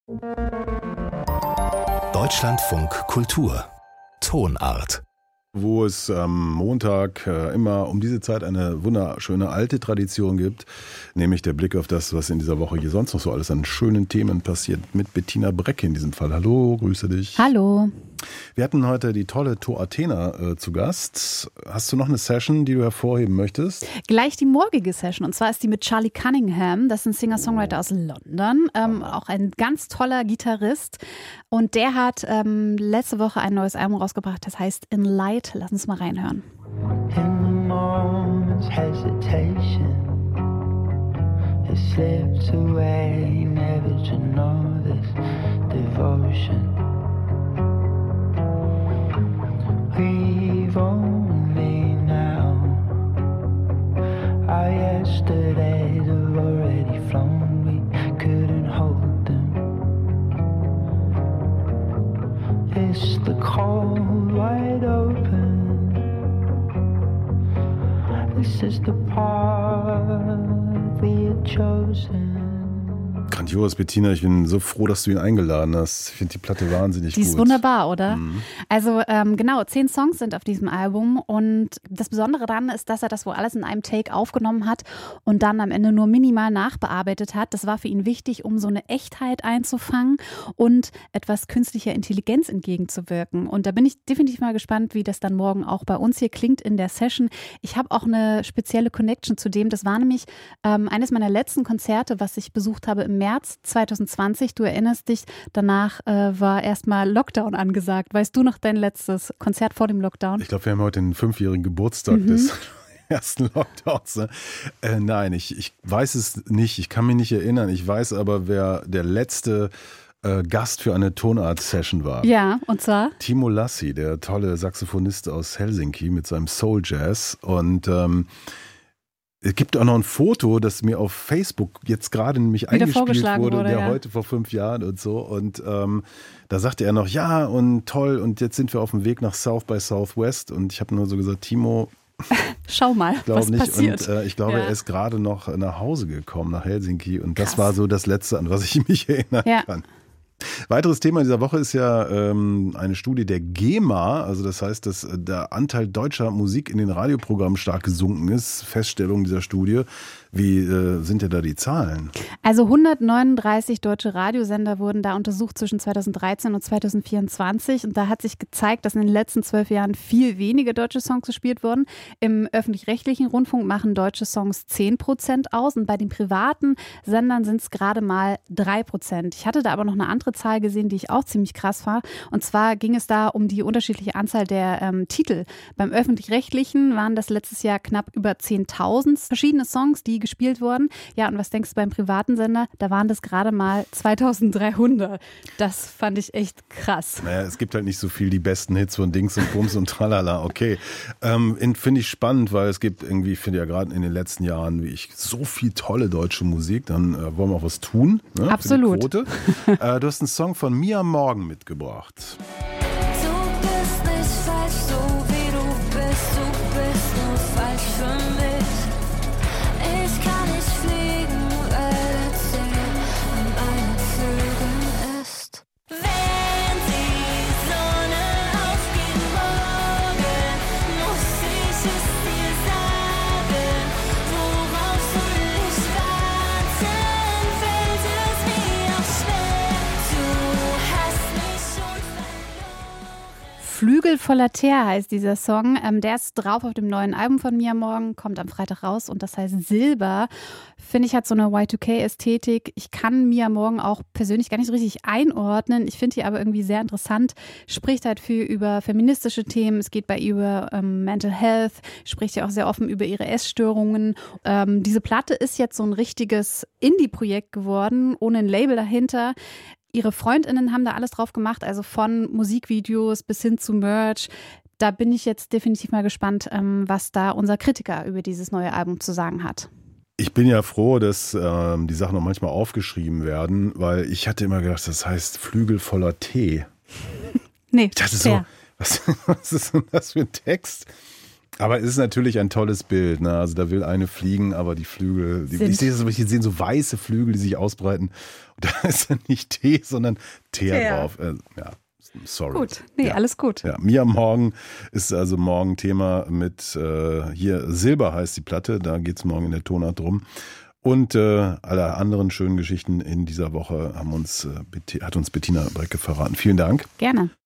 Deutschlandfunk Kultur Tonart. Wo es am Montag immer um diese Zeit eine wunderschöne alte Tradition gibt, nämlich der Blick auf das, was in dieser Woche hier sonst noch so alles an schönen Themen passiert, mit Bettina Brecke in diesem Fall. Hallo, grüße dich. Hallo. Wir hatten heute die tolle To Athena zu Gast. Hast du noch eine Session, die du hervorheben möchtest? Gleich die morgige Session, und zwar ist die mit Charlie Cunningham. Das ist ein Singer-Songwriter aus London, auch ein ganz toller Gitarrist. Und der hat letzte Woche ein neues Album rausgebracht, das heißt In Light. Lass uns mal reinhören. In the moment's hesitation, it slips away, never to know this devotion. We've only now, our yesterdays have already flown, we couldn't hold them. It's the cold wide open. This is the path we had chosen. Grandios, Bettina, ich bin so froh, dass du ihn eingeladen hast. Ich finde die Platte wahnsinnig gut. Die ist wunderbar, oder? Also genau, 10 Songs sind auf diesem Album und das Besondere daran ist, dass er das wohl alles in einem Take aufgenommen hat und dann am Ende nur minimal nachbearbeitet hat. Das war für ihn wichtig, um so eine Echtheit einzufangen und etwas künstlicher Intelligenz entgegenzuwirken. Und da bin ich definitiv mal gespannt, wie das dann morgen auch bei uns hier klingt in der Session. Ich habe auch eine spezielle Connection zu dem. Das war nämlich eines meiner letzten Konzerte, was ich besucht habe im März 2020. Du erinnerst dich, danach war erstmal Lockdown angesagt. Weißt du noch dein letztes Konzert vor dem Lockdown? Ich glaube, wir haben heute den 5-jährigen Geburtstag des ersten Lockdowns. Ne? Nein, ich weiß es nicht. Ich kann mich nicht erinnern. Ich weiß aber, wer der letzte Gast für eine Tonart-Session war. Ja, und zwar? Timo Lassi, der tolle Saxophonist aus Helsinki mit seinem Soul Jazz. Und es gibt auch noch ein Foto, das mir auf Facebook jetzt gerade nämlich eingespielt wurde, der heute vor 5 Jahren und so. Und da sagte er noch, ja und toll und jetzt sind wir auf dem Weg nach South by Southwest. Und ich habe nur so gesagt, Timo, schau mal, was nicht. passiert. Und ich glaube, er ist gerade noch nach Hause gekommen, nach Helsinki. Und das war so das Letzte, an was ich mich erinnern kann. Weiteres Thema dieser Woche ist ja eine Studie der GEMA, also das heißt, dass der Anteil deutscher Musik in den Radioprogrammen stark gesunken ist. Feststellung dieser Studie. Wie sind denn da die Zahlen? Also 139 deutsche Radiosender wurden da untersucht zwischen 2013 und 2024 und da hat sich gezeigt, dass in den letzten 12 Jahren viel weniger deutsche Songs gespielt wurden. Im öffentlich-rechtlichen Rundfunk machen deutsche Songs 10% aus und bei den privaten Sendern sind es gerade mal 3%. Ich hatte da aber noch eine andere Zahl gesehen, die ich auch ziemlich krass fand, und zwar ging es da um die unterschiedliche Anzahl der Titel. Beim öffentlich-rechtlichen waren das letztes Jahr knapp über 10.000 verschiedene Songs, die gespielt wurden. Ja, und was denkst du beim privaten Sender? Da waren das gerade mal 2.300. Das fand ich echt krass. Naja, es gibt halt nicht so viel die besten Hits von Dings und Bums und Tralala. Okay, finde ich spannend, weil es gibt irgendwie, ich finde ja gerade in den letzten Jahren, wie ich, so viel tolle deutsche Musik. Dann wollen wir auch was tun. Ne, absolut. Für die Quote. Du hast einen Song von Mia Morgan mitgebracht. Du bist nicht falsch, so wie du bist nur falsch für mich. Ich kann nicht fliegen, weil der Ziel an meinen Flügeln ist. Wenn die Sonne aufgeht morgen, muss ich es dir sagen. Worauf soll ich warten, fällt es mir auch schwer. Du hast mich schon verloren. Flügel voller Teer heißt dieser Song. Der ist drauf auf dem neuen Album von Mia Morgan, kommt am Freitag raus und das heißt Silber. Finde ich, hat so eine Y2K-Ästhetik. Ich kann Mia Morgan auch persönlich gar nicht so richtig einordnen. Ich finde die aber irgendwie sehr interessant. Spricht halt viel über feministische Themen. Es geht bei ihr über Mental Health. Spricht ja auch sehr offen über ihre Essstörungen. Diese Platte ist jetzt so ein richtiges Indie-Projekt geworden, ohne ein Label dahinter. Ihre FreundInnen haben da alles drauf gemacht, also von Musikvideos bis hin zu Merch. Da bin ich jetzt definitiv mal gespannt, was da unser Kritiker über dieses neue Album zu sagen hat. Ich bin ja froh, dass die Sachen noch manchmal aufgeschrieben werden, weil ich hatte immer gedacht, das heißt Flügel voller Tee. Nee, ich dachte so, was ist denn das für ein Text? Aber es ist natürlich ein tolles Bild. Ne? Also da will eine fliegen, aber die Flügel, ich sehe so weiße Flügel, die sich ausbreiten. Und da ist dann nicht T, sondern Teer drauf. Ja, sorry. Gut, alles gut. Ja, Mia Morgen ist also morgen Thema mit hier Silber heißt die Platte. Da geht es morgen in der Tonart drum. Und alle anderen schönen Geschichten in dieser Woche hat uns Bettina Brecke verraten. Vielen Dank. Gerne.